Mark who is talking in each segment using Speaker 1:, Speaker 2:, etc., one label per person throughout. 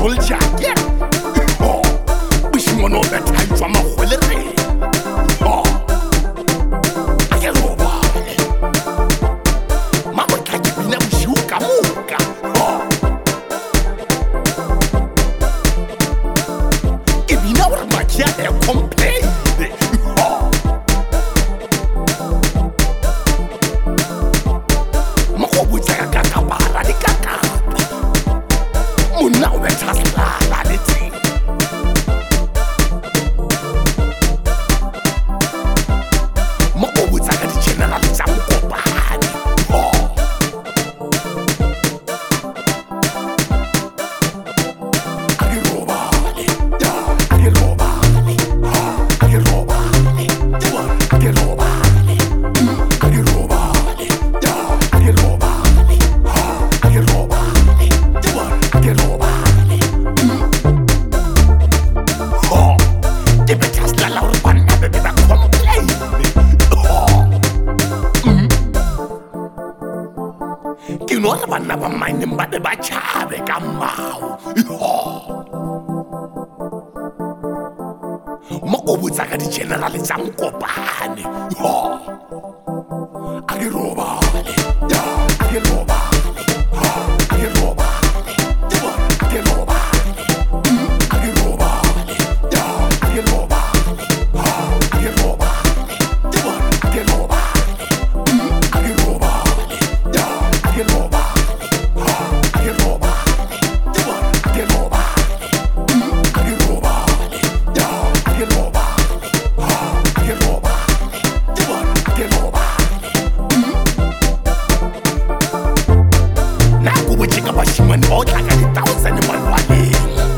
Speaker 1: soldier, yeah. Oh, wishing on all that time from a holiday. Oh, I get over. Mama can't give me a shuka muka. Oh, give me now my cat and complain. Oh, Mako with a kakabara, the kakapa. Now let us la the tea. Moko with a general Samuko Bani. Oh, Agirobali, Agirobali, Agirobali, Agirobali, Agirobali, Agirobali, Agirobali, Agirobali. Kinora bana ba mine mbade ba chabe ka mau. Moko butsa ka di general tsa Mokopane. Agirobali, ya, agirobali, agirobali, agirobali, agirobali, ya, agirobali, agirobali, agirobali, agirobali, ya, agirobali, agirobali, agirobali, agirobali, ya, agirobali, agirobali, naku bujika bashimani botlaka di 1000 malwaleng.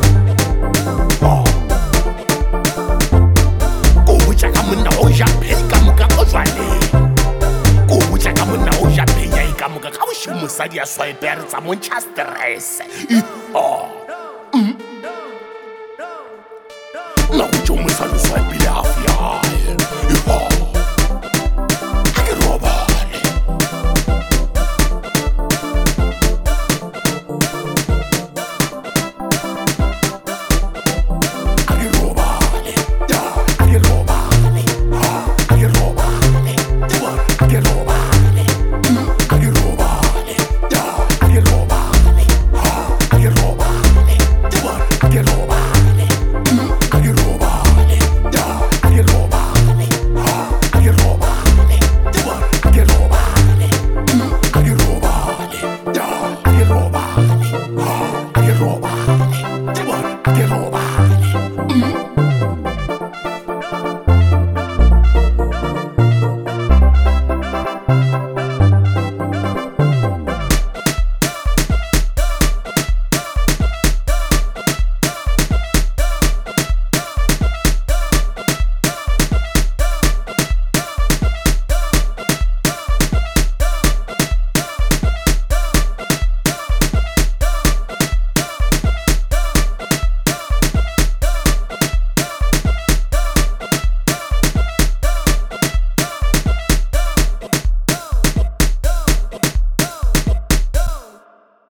Speaker 1: Ko buja ka monna o ja phei ka moka o jwaleng. Ko buja ka monna o ja phei ka moka ka o shimo sa dia swiper tsa Manchester.